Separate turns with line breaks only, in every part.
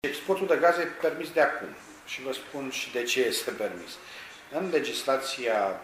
Exportul de gaze e permis de acum și vă spun și de ce este permis. În legislația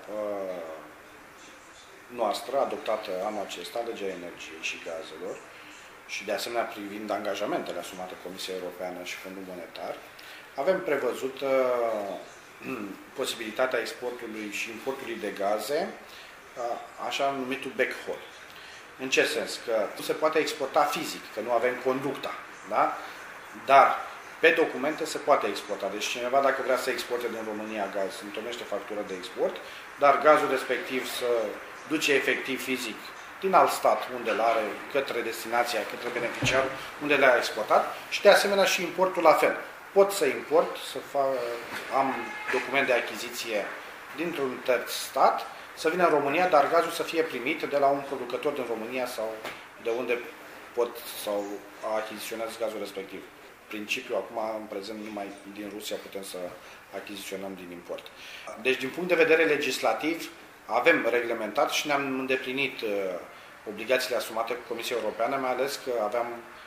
noastră, adoptată anul acesta, legea energiei și gazelor, și de asemenea privind angajamentele asumate Comisia Europeană și Fondul Monetar, avem prevăzut posibilitatea exportului și importului de gaze, așa numitul backhaul. În ce sens? Că nu se poate exporta fizic, că nu avem conducta, da? Dar pe documente se poate exporta. Deci cineva, dacă vrea să exporte din România gaz, întocmește factură de export, dar gazul respectiv să duce efectiv fizic din alt stat unde îl are, către destinația, către beneficiar, unde le-a exportat, și de asemenea și importul la fel. Pot să import, am document de achiziție dintr-un terț stat, să vină în România, dar gazul să fie primit de la un producător din România sau de unde pot sau achiziționează gazul respectiv. Principiul, acum, în prezent, numai din Rusia putem să achiziționăm din import. Deci, din punct de vedere legislativ, avem reglementat și ne-am îndeplinit obligațiile asumate cu Comisia Europeană, mai ales că aveam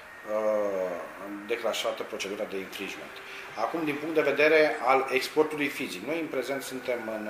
declanșată procedura de infringement. Acum, din punct de vedere al exportului fizic, noi în prezent suntem în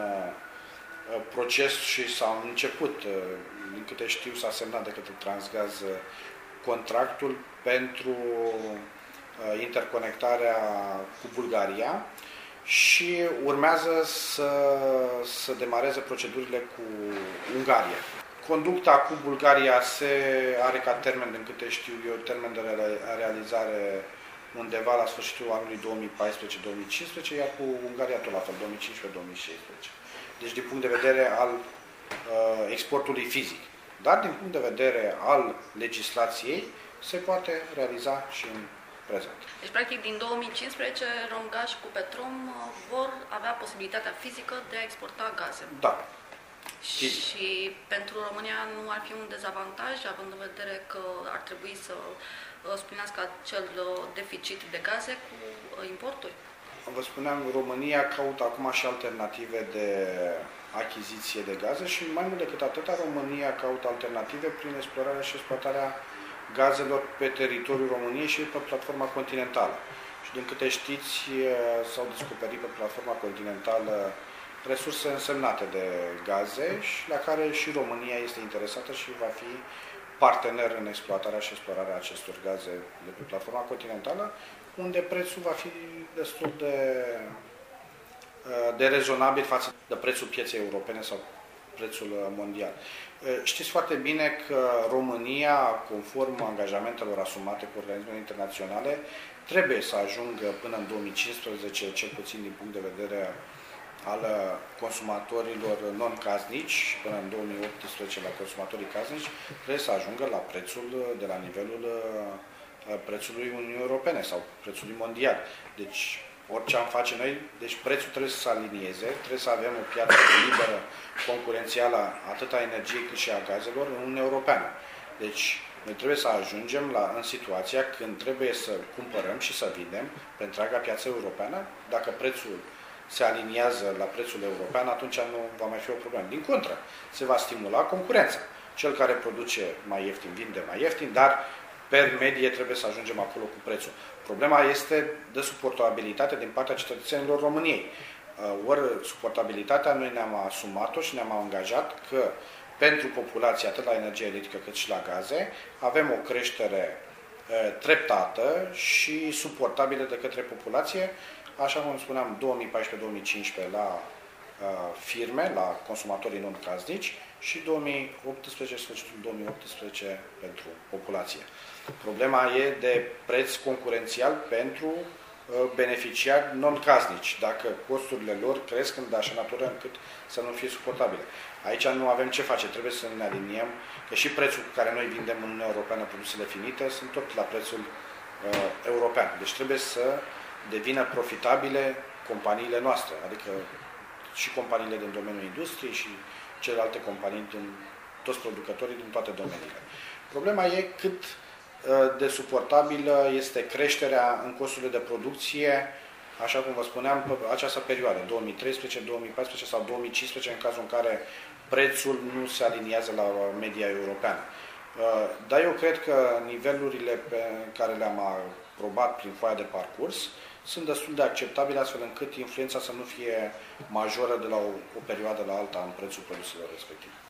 proces și s-a început, din câte știu, s-a semnat de către Transgaz contractul pentru interconectarea cu Bulgaria și urmează să demareze procedurile cu Ungaria. Conducta cu Bulgaria are ca termen, din câte știu eu, termen de realizare undeva la sfârșitul anului 2014-2015, iar cu Ungaria tot la fel, 2015-2016. Deci din punct de vedere al exportului fizic. Dar din punct de vedere al legislației se poate realiza și în prezent.
Deci, practic, din 2015, Romgaz cu Petrom vor avea posibilitatea fizică de a exporta gaze.
Da.
Și pentru România nu ar fi un dezavantaj, având în vedere că ar trebui să spunească acel deficit de gaze cu importuri?
Vă spuneam, România caută acum și alternative de achiziție de gaze și mai mult decât atâta, România caută alternative prin explorarea și exploatarea gazelor pe teritoriul României și pe platforma continentală. Și din câte știți, s-au descoperit pe platforma continentală resurse însemnate de gaze și la care și România este interesată și va fi partener în exploatarea și explorarea acestor gaze de pe platforma continentală, unde prețul va fi destul de rezonabil față de prețul pieței europene sau prețul mondial. Știți foarte bine că România, conform angajamentelor asumate cu organismele internaționale, trebuie să ajungă până în 2015, cel puțin din punct de vedere al consumatorilor non-casnici, și până în 2018 la consumatorii casnici, trebuie să ajungă la prețul de la nivelul prețului Uniunii Europene sau prețului mondial. Deci, orice am face noi, deci prețul trebuie să se alinieze, trebuie să avem o piață liberă, concurențială, atât a energiei cât și a gazelor în Uniunea Europeană. Deci, noi trebuie să ajungem în situația când trebuie să cumpărăm și să vindem pe întreaga piață europeană. Dacă prețul se aliniază la prețul european, atunci nu va mai fi o problemă. Din contră, se va stimula concurența. Cel care produce mai ieftin, vinde mai ieftin, dar per medie trebuie să ajungem acolo cu prețul. Problema este de suportabilitate din partea cetățenilor României. Ori suportabilitatea noi ne-am asumat-o și ne-am angajat că pentru populație, atât la energie electrică cât și la gaze, avem o creștere treptată și suportabilă de către populație, așa cum spuneam, 2014-2015 la firme, la consumatorii non-casnici și 2018, sfârșitul 2018 pentru populație. Problema e de preț concurențial pentru beneficiari non-casnici, dacă costurile lor cresc în așa natură încât să nu fie suportabile. Aici nu avem ce face, trebuie să ne aliniem, că și prețul cu care noi vindem în Uniunea Europeană produsele finite sunt tot la prețul european. Deci trebuie să devină profitabile companiile noastre, adică și companiile din domeniul industriei și celelalte companii, toți producătorii din toate domeniile. Problema e cât de suportabilă este creșterea în costurile de producție, așa cum vă spuneam, pe această perioadă, 2013, 2014 sau 2015, în cazul în care prețul nu se aliniază la media europeană. Dar eu cred că nivelurile pe care le-am probat prin foaia de parcurs sunt destul de acceptabile, astfel încât influența să nu fie majoră de la o perioadă la alta în prețul produselor respective.